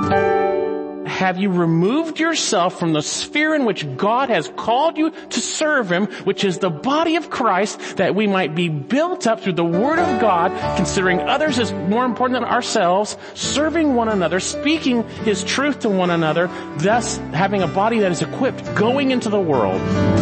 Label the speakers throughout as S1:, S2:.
S1: Have you removed yourself from the sphere in which God has called you to serve Him, which is the body of Christ, that we might be built up through the Word of God, considering others as more important than ourselves, serving one another, speaking His truth to one another, thus having a body that is equipped, going into the world?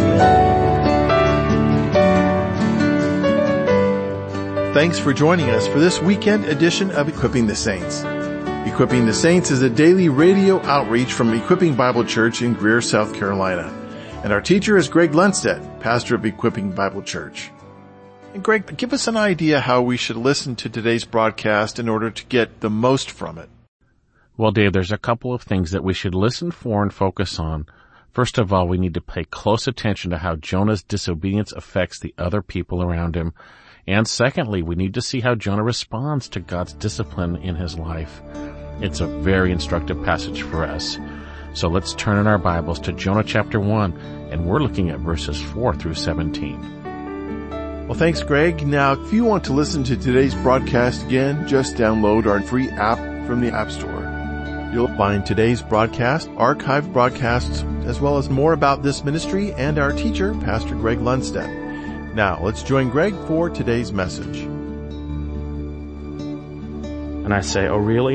S2: Thanks for joining us for this weekend edition of Equipping the Saints. Equipping the Saints is a daily radio outreach from Equipping Bible Church in Greer, South Carolina. And our teacher is Greg Lundstedt, pastor of Equipping Bible Church. And Greg, give us an idea how we should listen to today's broadcast in order to get the most from it.
S1: Well, Dave, there's a couple of things that we should listen for and focus on. First of all, we need to pay close attention to how Jonah's disobedience affects the other people around him. And secondly, we need to see how Jonah responds to God's discipline in his life. It's a very instructive passage for us. So let's turn in our Bibles to Jonah chapter 1, and we're looking at verses 4 through 17.
S2: Well, thanks, Greg. Now, if you want to listen to today's broadcast again, just download our free app from the App Store. You'll find today's broadcast, archived broadcasts, as well as more about this ministry and our teacher, Pastor Greg Lundstedt. Now, let's join Greg for today's message.
S1: And I say, oh really?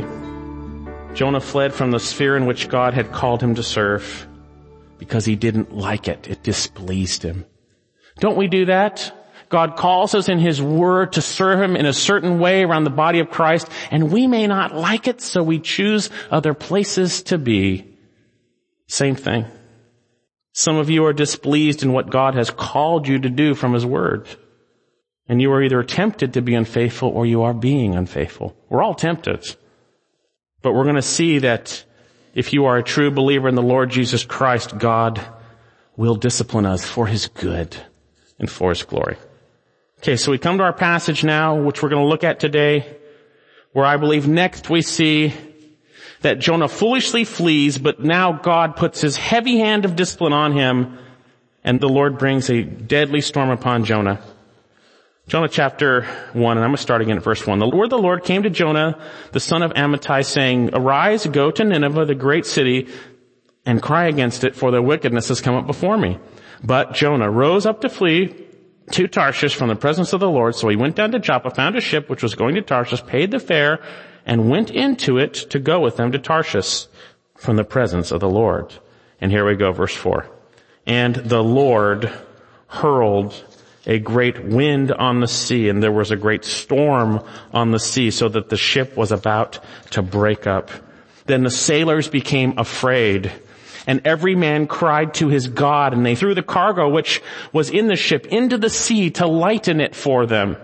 S1: Jonah fled from the sphere in which God had called him to serve because he didn't like it. It displeased him. Don't we do that? God calls us in His Word to serve Him in a certain way around the body of Christ, and we may not like it, so we choose other places to be. Same thing. Some of you are displeased in what God has called you to do from His Word. And you are either tempted to be unfaithful or you are being unfaithful. We're all tempted. But we're going to see that if you are a true believer in the Lord Jesus Christ, God will discipline us for His good and for His glory. Okay, so we come to our passage now, which we're going to look at today, where I believe next we see that Jonah foolishly flees, but now God puts His heavy hand of discipline on him, and the Lord brings a deadly storm upon Jonah. Jonah chapter 1, and I'm going to start again at verse 1. The word of the Lord came to Jonah, the son of Amittai, saying, Arise, go to Nineveh, the great city, and cry against it, for their wickedness has come up before me. But Jonah rose up to flee to Tarshish from the presence of the Lord. So he went down to Joppa, found a ship which was going to Tarshish, paid the fare, and went into it to go with them to Tarshish from the presence of the Lord. And here we go, verse 4. And the Lord hurled a great wind on the sea, and there was a great storm on the sea, so that the ship was about to break up. Then the sailors became afraid, and every man cried to his God, and they threw the cargo which was in the ship into the sea to lighten it for them.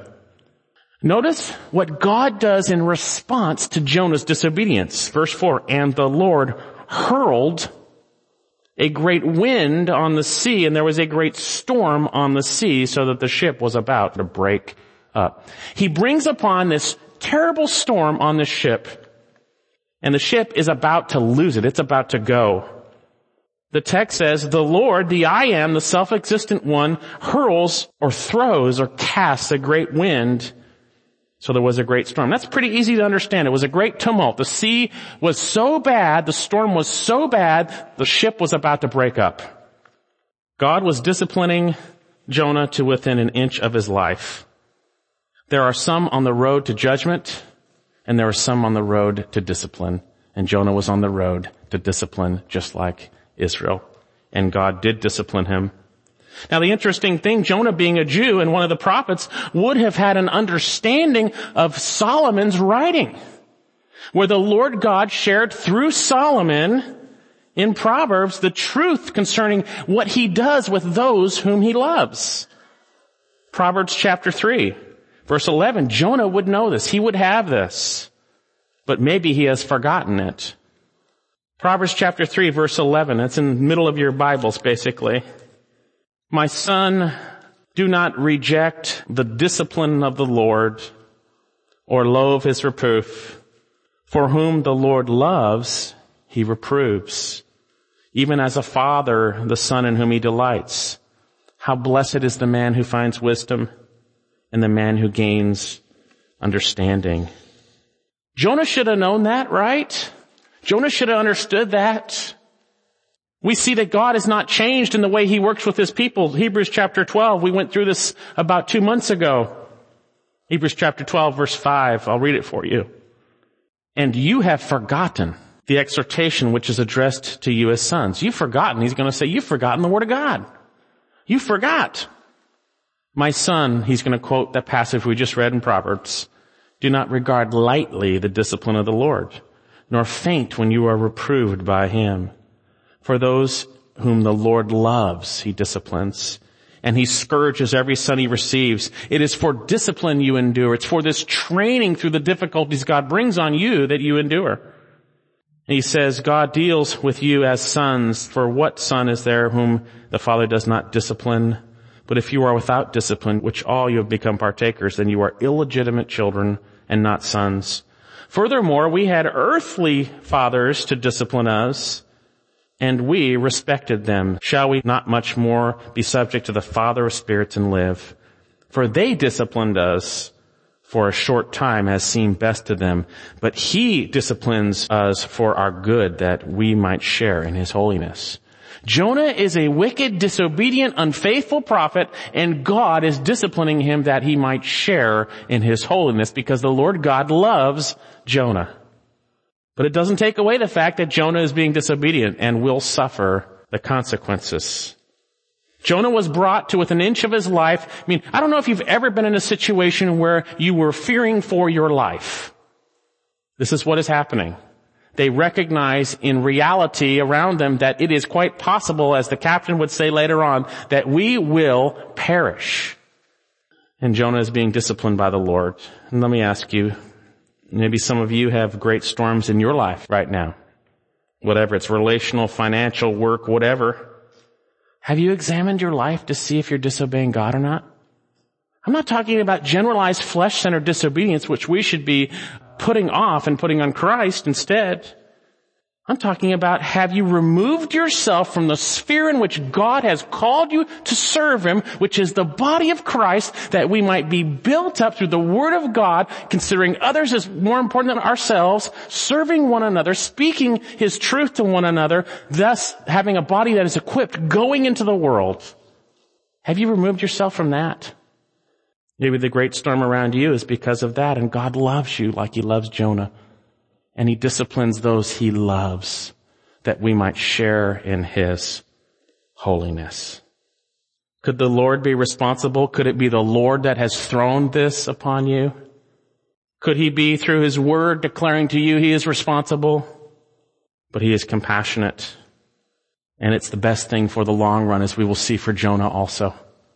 S1: Notice what God does in response to Jonah's disobedience. Verse 4, and the Lord hurled a great wind on the sea, and there was a great storm on the sea, so that the ship was about to break up. He brings upon this terrible storm on the ship, and the ship is about to lose it. It's about to go. The text says, the Lord, the I Am, the self-existent one, hurls or throws or casts a great wind. So there was a great storm. That's pretty easy to understand. It was a great tumult. The sea was so bad, the storm was so bad, the ship was about to break up. God was disciplining Jonah to within an inch of his life. There are some on the road to judgment, and there are some on the road to discipline. And Jonah was on the road to discipline, just like Israel. And God did discipline him. Now the interesting thing, Jonah being a Jew and one of the prophets would have had an understanding of Solomon's writing, where the Lord God shared through Solomon in Proverbs the truth concerning what He does with those whom He loves. Proverbs chapter 3, verse 11, Jonah would know this. He would have this, but maybe he has forgotten it. Proverbs chapter 3, verse 11, it's in the middle of your Bibles basically. My son, do not reject the discipline of the Lord or loathe His reproof. For whom the Lord loves, He reproves, even as a father the son in whom He delights. How blessed is the man who finds wisdom and the man who gains understanding. Jonah should have known that, right? Jonah should have understood that. We see that God is not changed in the way he works with his people. Hebrews chapter 12, we went through this about 2 months ago. Hebrews chapter 12, verse 5, I'll read it for you. And you have forgotten the exhortation which is addressed to you as sons. You've forgotten. He's going to say, you've forgotten the word of God. You forgot. My son, he's going to quote that passage we just read in Proverbs. Do not regard lightly the discipline of the Lord, nor faint when you are reproved by him. For those whom the Lord loves, he disciplines, and he scourges every son he receives. It is for discipline you endure. It's for this training through the difficulties God brings on you that you endure. And he says, God deals with you as sons. For what son is there whom the Father does not discipline? But if you are without discipline, which all you have become partakers, then you are illegitimate children and not sons. Furthermore, we had earthly fathers to discipline us, and we respected them. Shall we not much more be subject to the Father of spirits and live? For they disciplined us for a short time as seemed best to them, but he disciplines us for our good, that we might share in his holiness. Jonah is a wicked, disobedient, unfaithful prophet, and God is disciplining him that he might share in his holiness, because the Lord God loves Jonah. But it doesn't take away the fact that Jonah is being disobedient and will suffer the consequences. Jonah was brought to within an inch of his life. I mean, I don't know if you've ever been in a situation where you were fearing for your life. This is what is happening. They recognize in reality around them that it is quite possible, as the captain would say later on, that we will perish. And Jonah is being disciplined by the Lord. And let me ask you, maybe some of you have great storms in your life right now. Whatever, it's relational, financial, work, whatever. Have you examined your life to see if you're disobeying God or not? I'm not talking about generalized flesh-centered disobedience, which we should be putting off and putting on Christ instead. I'm talking about, have you removed yourself from the sphere in which God has called you to serve him, which is the body of Christ, that we might be built up through the word of God, considering others as more important than ourselves, serving one another, speaking his truth to one another, thus having a body that is equipped, going into the world. Have you removed yourself from that? Maybe the great storm around you is because of that, and God loves you like he loves Jonah. And he disciplines those he loves, that we might share in his holiness. Could the Lord be responsible? Could it be the Lord that has thrown this upon you? Could he be, through his word, declaring to you he is responsible? But he is compassionate. And it's the best thing for the long run, as we will see for Jonah also,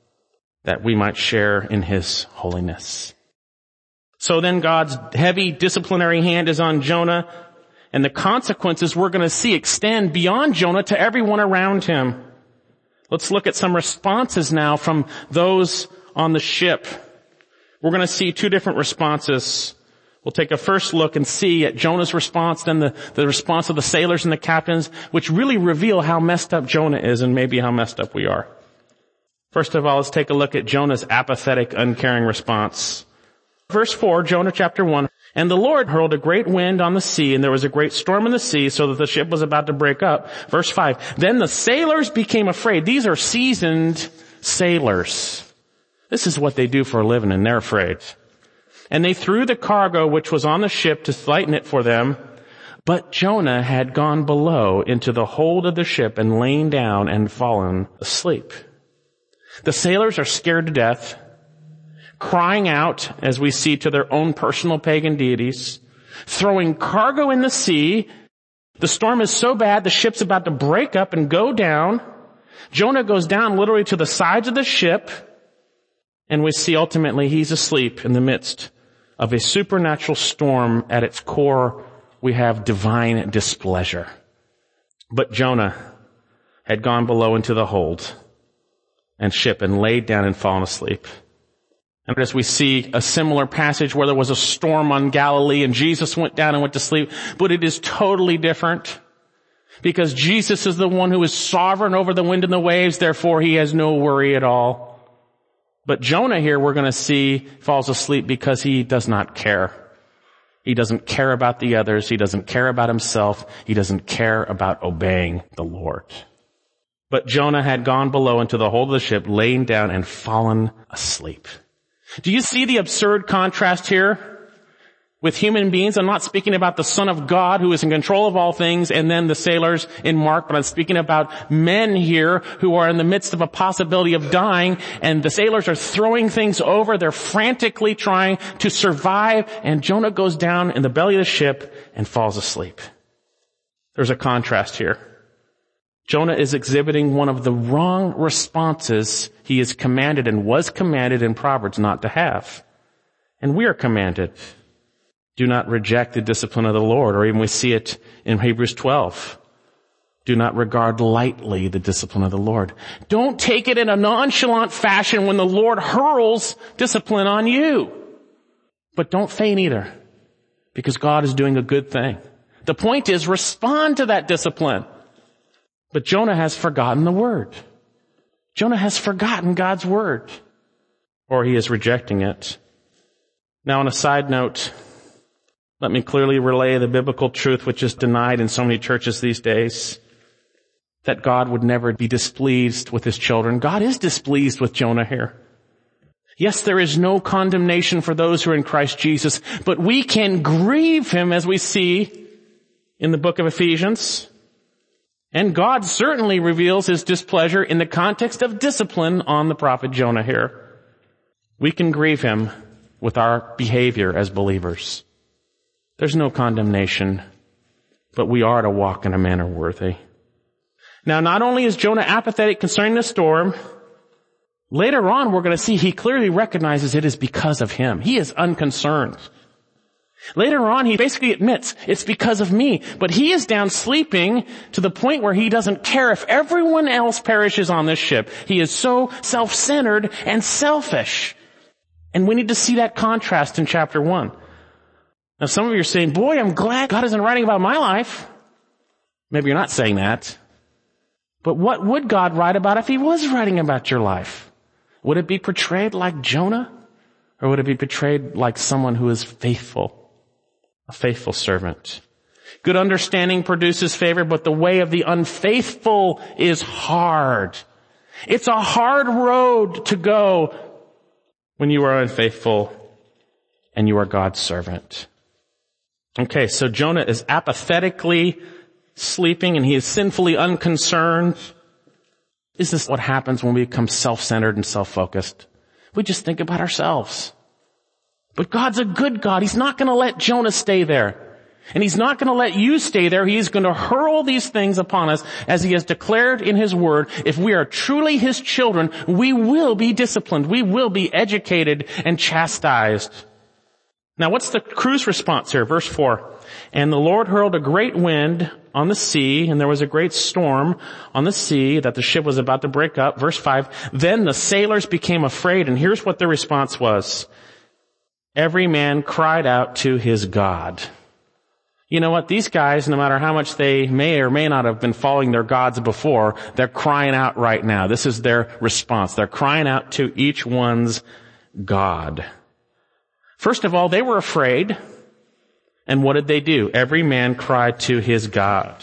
S1: that we might share in his holiness. So then God's heavy disciplinary hand is on Jonah, and the consequences we're going to see extend beyond Jonah to everyone around him. Let's look at some responses now from those on the ship. We're going to see two different responses. We'll take a first look and see at Jonah's response, then the response of the sailors and the captains, which really reveal how messed up Jonah is and maybe how messed up we are. First of all, let's take a look at Jonah's apathetic, uncaring response. Verse 4, Jonah chapter 1. And the Lord hurled a great wind on the sea, and there was a great storm in the sea, so that the ship was about to break up. Verse 5. Then the sailors became afraid. These are seasoned sailors. This is what they do for a living, and they're afraid. And they threw the cargo which was on the ship to lighten it for them. But Jonah had gone below into the hold of the ship and lain down and fallen asleep. The sailors are scared to death, crying out, as we see, to their own personal pagan deities, throwing cargo in the sea. The storm is so bad, the ship's about to break up and go down. Jonah goes down literally to the sides of the ship, and we see ultimately he's asleep in the midst of a supernatural storm. At its core, we have divine displeasure. But Jonah had gone below into the hold and ship and laid down and fallen asleep. And as we see a similar passage where there was a storm on Galilee and Jesus went down and went to sleep, but it is totally different, because Jesus is the one who is sovereign over the wind and the waves, therefore he has no worry at all. But Jonah here, we're going to see, falls asleep because he does not care. He doesn't care about the others. He doesn't care about himself. He doesn't care about obeying the Lord. But Jonah had gone below into the hold of the ship, laying down and fallen asleep. Do you see the absurd contrast here with human beings? I'm not speaking about the Son of God who is in control of all things and then the sailors in Mark, but I'm speaking about men here who are in the midst of a possibility of dying, and the sailors are throwing things over. They're frantically trying to survive, and Jonah goes down in the belly of the ship and falls asleep. There's a contrast here. Jonah is exhibiting one of the wrong responses he is commanded and was commanded in Proverbs not to have. And we are commanded. Do not reject the discipline of the Lord, or even we see it in Hebrews 12. Do not regard lightly the discipline of the Lord. Don't take it in a nonchalant fashion when the Lord hurls discipline on you. But don't faint either, because God is doing a good thing. The point is, respond to that discipline. But Jonah has forgotten the word. Jonah has forgotten God's word, or he is rejecting it. Now, on a side note, let me clearly relay the biblical truth which is denied in so many churches these days, that God would never be displeased with his children. God is displeased with Jonah here. Yes, there is no condemnation for those who are in Christ Jesus, but we can grieve him, as we see in the book of Ephesians. And God certainly reveals his displeasure in the context of discipline on the prophet Jonah here. We can grieve him with our behavior as believers. There's no condemnation, but we are to walk in a manner worthy. Now, not only is Jonah apathetic concerning the storm, later on we're going to see he clearly recognizes it is because of him. He is unconcerned. Later on, he basically admits, it's because of me. But he is down sleeping to the point where he doesn't care if everyone else perishes on this ship. He is so self-centered and selfish. And we need to see that contrast in chapter 1. Now, some of you are saying, boy, I'm glad God isn't writing about my life. Maybe you're not saying that. But what would God write about if he was writing about your life? Would it be portrayed like Jonah? Or would it be portrayed like someone who is faithful? A faithful servant. Good understanding produces favor, but the way of the unfaithful is hard. It's a hard road to go when you are unfaithful and you are God's servant. Okay, so Jonah is apathetically sleeping and he is sinfully unconcerned. Is this what happens when we become self-centered and self-focused? We just think about ourselves. But God's a good God. He's not going to let Jonah stay there. And he's not going to let you stay there. He's going to hurl these things upon us as he has declared in his word. If we are truly his children, we will be disciplined. We will be educated and chastised. Now, what's the crew's response here? Verse 4. And the Lord hurled a great wind on the sea, and there was a great storm on the sea that the ship was about to break up. Verse 5. Then the sailors became afraid, and here's what their response was. Every man cried out to his God. You know what? These guys, no matter how much they may or may not have been following their gods before, they're crying out right now. This is their response. They're crying out to each one's God. First of all, they were afraid. And what did they do? Every man cried to his God.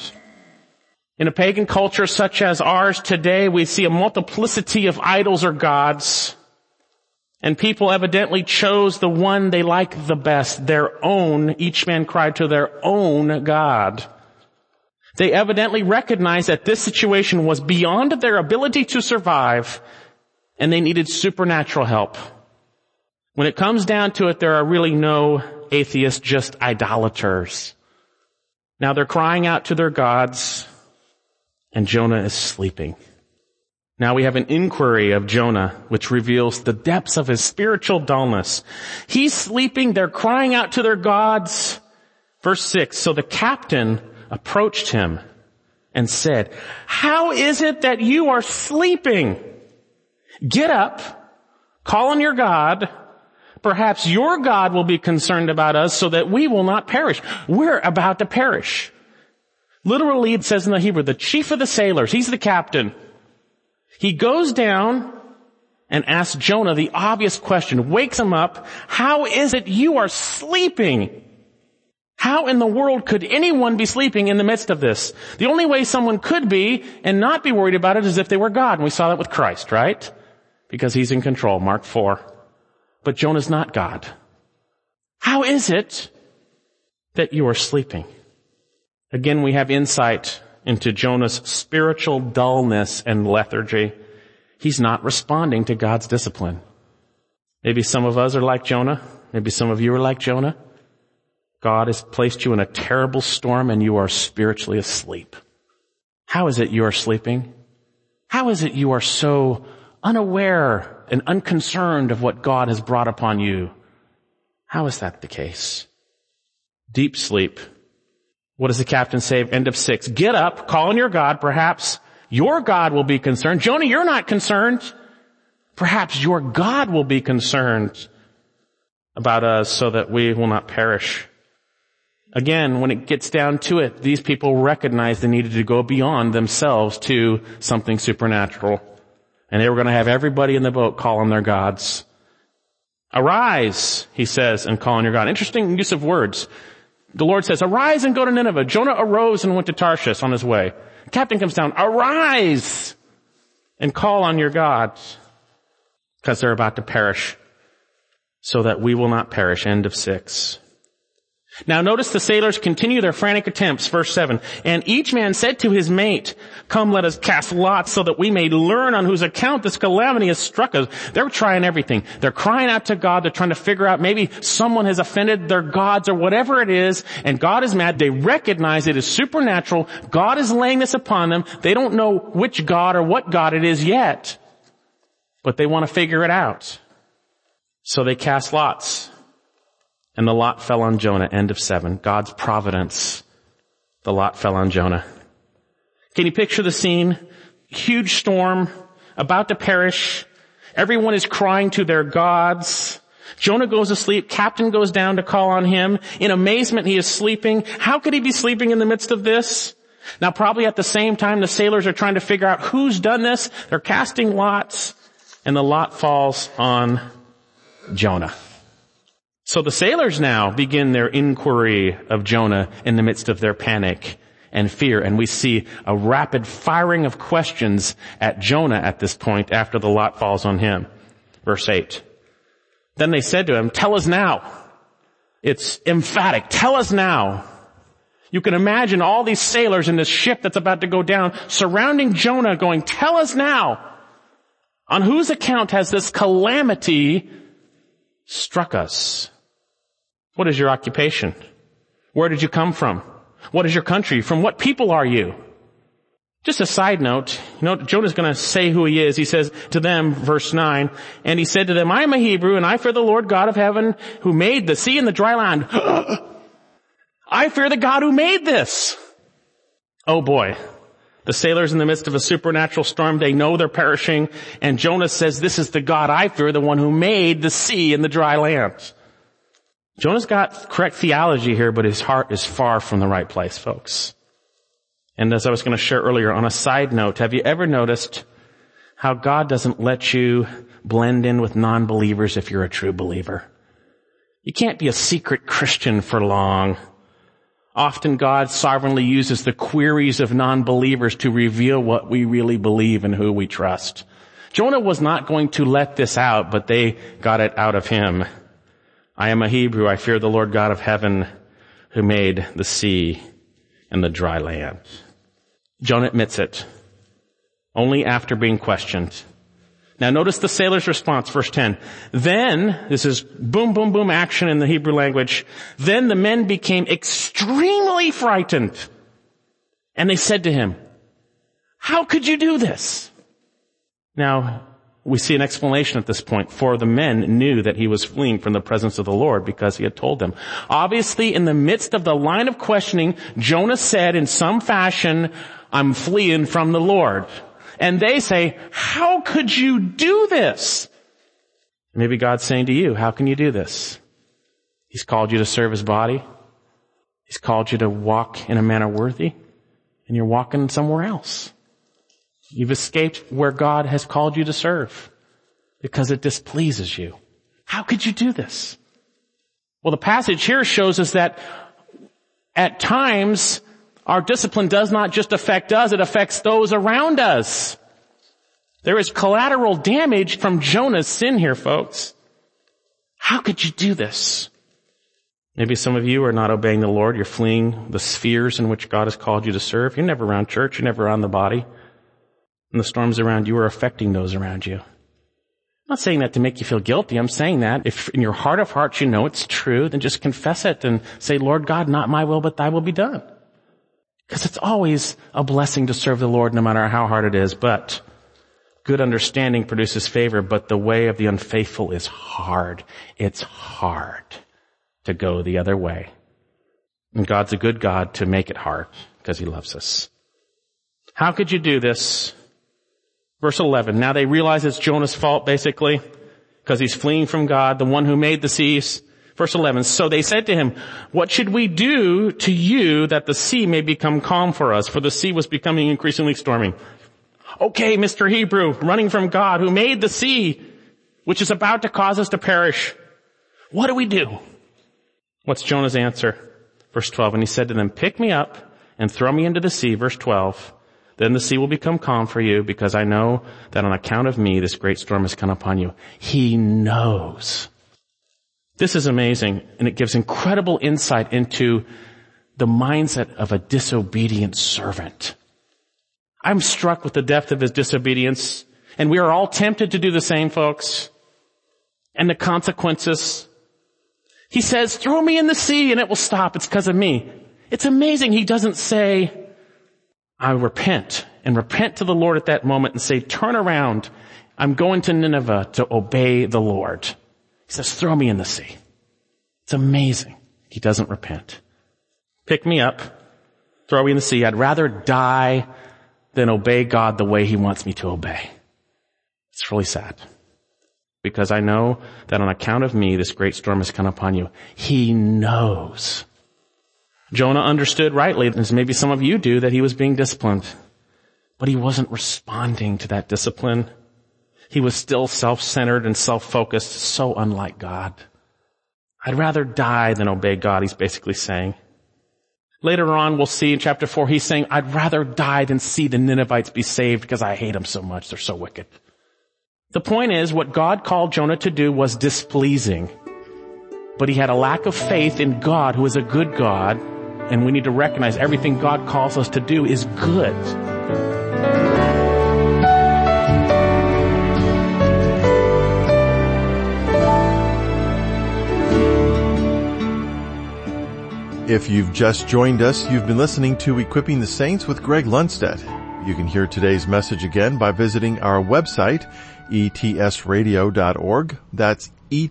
S1: In a pagan culture such as ours today, we see a multiplicity of idols or gods. And people evidently chose the one they like the best, their own. Each man cried to their own God. They evidently recognized that this situation was beyond their ability to survive, and they needed supernatural help. When it comes down to it, there are really no atheists, just idolaters. Now they're crying out to their gods, and Jonah is sleeping. Now we have an inquiry of Jonah, which reveals the depths of his spiritual dullness. He's sleeping, they're crying out to their gods. Verse 6, so the captain approached him and said, how is it that you are sleeping? Get up, call on your God. Perhaps your God will be concerned about us so that we will not perish. We're about to perish. Literally, it says in the Hebrew, the chief of the sailors, he's the captain. He goes down and asks Jonah the obvious question, wakes him up. How is it you are sleeping? How in the world could anyone be sleeping in the midst of this? The only way someone could be and not be worried about it is if they were God. And we saw that with Christ, right? Because he's in control, Mark 4. But Jonah's not God. How is it that you are sleeping? Again, we have insight into Jonah's spiritual dullness and lethargy. He's not responding to God's discipline. Maybe some of us are like Jonah. Maybe some of you are like Jonah. God has placed you in a terrible storm and you are spiritually asleep. How is it you are sleeping? How is it you are so unaware and unconcerned of what God has brought upon you? How is that the case? Deep sleep. What does the captain say? End of 6. Get up, call on your God. Perhaps your God will be concerned. Jonah, you're not concerned. Perhaps your God will be concerned about us so that we will not perish. Again, when it gets down to it, these people recognized they needed to go beyond themselves to something supernatural. And they were going to have everybody in the boat call on their gods. Arise, he says, and call on your God. Interesting use of words. The Lord says, arise and go to Nineveh. Jonah arose and went to Tarshish on his way. The captain comes down, arise and call on your God, because they're about to perish, so that we will not perish. End of 6. Now notice the sailors continue their frantic attempts. Verse 7. And each man said to his mate, come, let us cast lots so that we may learn on whose account this calamity has struck us. They're trying everything. They're crying out to God. They're trying to figure out maybe someone has offended their gods or whatever it is, and God is mad. They recognize it is supernatural. God is laying this upon them. They don't know which God or what God it is yet, but they want to figure it out. So they cast lots. And the lot fell on Jonah. End of 7. God's providence. The lot fell on Jonah. Can you picture the scene? Huge storm, about to perish. Everyone is crying to their gods. Jonah goes to sleep. Captain goes down to call on him. In amazement, he is sleeping. How could he be sleeping in the midst of this? Now, probably at the same time, the sailors are trying to figure out who's done this. They're casting lots, and the lot falls on Jonah. So the sailors now begin their inquiry of Jonah in the midst of their panic and fear. And we see a rapid firing of questions at Jonah at this point after the lot falls on him. Verse 8. Then they said to him, tell us now. It's emphatic. Tell us now. You can imagine all these sailors in this ship that's about to go down surrounding Jonah going, tell us now. On whose account has this calamity struck us? What is your occupation? Where did you come from? What is your country? From what people are you? Just a side note, Jonah's going to say who he is. He says to them, verse 9, and he said to them, I am a Hebrew, and I fear the Lord God of heaven, who made the sea and the dry land. I fear the God who made this. Oh boy. The sailors in the midst of a supernatural storm, they know they're perishing, and Jonah says, this is the God I fear, the one who made the sea and the dry land. Jonah's got correct theology here, but his heart is far from the right place, folks. And as I was going to share earlier, on a side note, have you ever noticed how God doesn't let you blend in with non-believers if you're a true believer? You can't be a secret Christian for long. Often God sovereignly uses the queries of non-believers to reveal what we really believe and who we trust. Jonah was not going to let this out, but they got it out of him. I am a Hebrew. I fear the Lord God of heaven, who made the sea and the dry land. Jonah admits it, only after being questioned. Now notice the sailor's response, verse 10. Then, this is boom, boom, boom action in the Hebrew language. Then the men became extremely frightened. And they said to him, how could you do this? Now, we see an explanation at this point, for the men knew that he was fleeing from the presence of the Lord because he had told them. Obviously, in the midst of the line of questioning, Jonah said in some fashion, I'm fleeing from the Lord. And they say, how could you do this? Maybe God's saying to you, how can you do this? He's called you to serve his body. He's called you to walk in a manner worthy, and you're walking somewhere else. You've escaped where God has called you to serve because it displeases you. How could you do this? Well, the passage here shows us that At times, our discipline does not just affect us, it affects those around us. There is collateral damage from Jonah's sin here, folks. How could you do this? Maybe some of you are not obeying the Lord. You're fleeing the spheres in which God has called you to serve. You're never around church. You're never around the body. And the storms around you are affecting those around you. I'm not saying that to make you feel guilty. I'm saying that if in your heart of hearts you know it's true, then just confess it and say, Lord God, not my will, but thy will be done. Because it's always a blessing to serve the Lord no matter how hard it is. But good understanding produces favor, but the way of the unfaithful is hard. It's hard to go the other way. And God's a good God to make it hard because he loves us. How could you do this? Verse 11. Now they realize it's Jonah's fault, basically, because he's fleeing from God, the one who made the seas. Verse 11. So they said to him, what should we do to you that the sea may become calm for us? For the sea was becoming increasingly stormy. Okay, Mr. Hebrew, running from God who made the sea, which is about to cause us to perish. What do we do? What's Jonah's answer? Verse 12. And he said to them, pick me up and throw me into the sea. Verse 12. Then the sea will become calm for you because I know that on account of me, this great storm has come upon you. He knows. This is amazing, and it gives incredible insight into the mindset of a disobedient servant. I'm struck with the depth of his disobedience, and we are all tempted to do the same, folks. And the consequences. He says, throw me in the sea and it will stop. It's because of me. It's amazing he doesn't say, I repent, and repent to the Lord at that moment and say, turn around. I'm going to Nineveh to obey the Lord. He says, throw me in the sea. It's amazing. He doesn't repent. Pick me up, throw me in the sea. I'd rather die than obey God the way he wants me to obey. It's really sad. Because I know that on account of me, this great storm has come upon you. He knows. Jonah understood rightly, as maybe some of you do, that he was being disciplined. But he wasn't responding to that discipline. He was still self-centered and self-focused, so unlike God. I'd rather die than obey God, he's basically saying. Later on, we'll see in chapter 4, he's saying, I'd rather die than see the Ninevites be saved because I hate them so much. They're so wicked. The point is, what God called Jonah to do was displeasing. But he had a lack of faith in God, who is a good God, and we need to recognize everything God calls us to do is good.
S2: If you've just joined us, you've been listening to Equipping the Saints with Greg Lundstedt. You can hear today's message again by visiting our website, etsradio.org. That's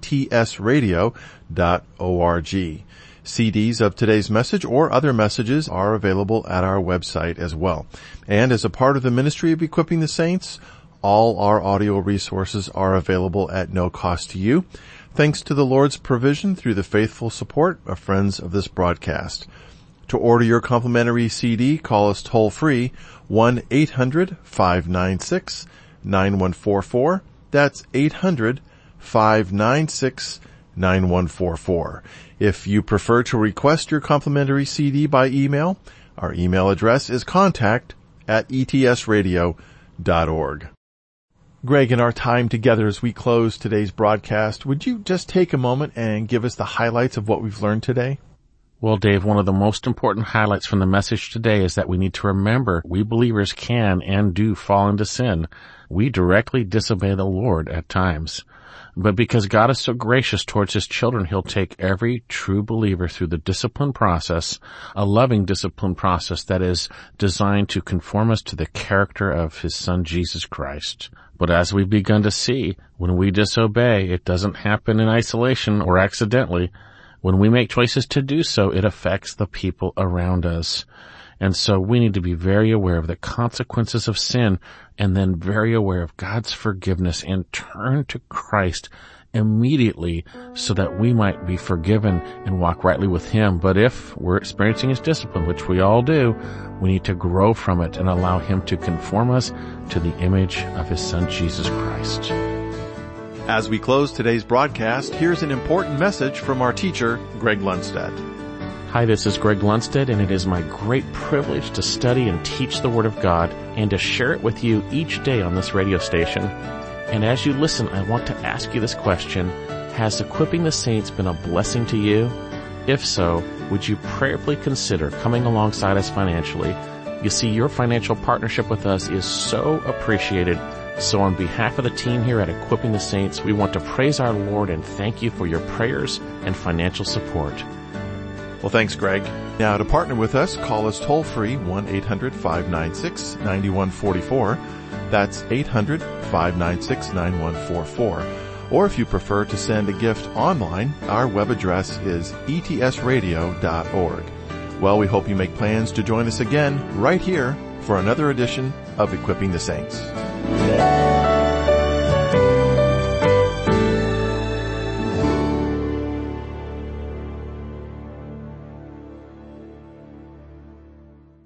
S2: etsradio.org. CDs of today's message or other messages are available at our website as well. And as a part of the ministry of Equipping the Saints, all our audio resources are available at no cost to you, thanks to the Lord's provision through the faithful support of friends of this broadcast. To order your complimentary CD, call us toll-free, 1-800-596-9144. That's 800-596-9144. If you prefer to request your complimentary CD by email, our email address is contact@etsradio.org. Greg, in our time together as we close today's broadcast, would you just take a moment and give us the highlights of what we've learned today?
S1: Well, Dave, one of the most important highlights from the message today is that we need to remember we believers can and do fall into sin. We directly disobey the Lord at times. But because God is so gracious towards his children, he'll take every true believer through the discipline process, a loving discipline process that is designed to conform us to the character of his Son, Jesus Christ. But as we've begun to see, when we disobey, it doesn't happen in isolation or accidentally. When we make choices to do so, it affects the people around us. And so we need to be very aware of the consequences of sin and then very aware of God's forgiveness and turn to Christ immediately so that we might be forgiven and walk rightly with him. But if we're experiencing his discipline, which we all do, we need to grow from it and allow him to conform us to the image of his Son, Jesus Christ.
S2: As we close today's broadcast, here's an important message from our teacher, Greg Lundstedt.
S1: Hi, this is Greg Lundstedt, and it is my great privilege to study and teach the Word of God and to share it with you each day on this radio station. And as you listen, I want to ask you this question: has Equipping the Saints been a blessing to you? If so, would you prayerfully consider coming alongside us financially? You see, your financial partnership with us is so appreciated. So on behalf of the team here at Equipping the Saints, we want to praise our Lord and thank you for your prayers and financial support.
S2: Well, thanks, Greg. Now, to partner with us, call us toll-free 1-800-596-9144. That's 800-596-9144. Or if you prefer to send a gift online, our web address is etsradio.org. Well, we hope you make plans to join us again right here for another edition of Equipping the Saints.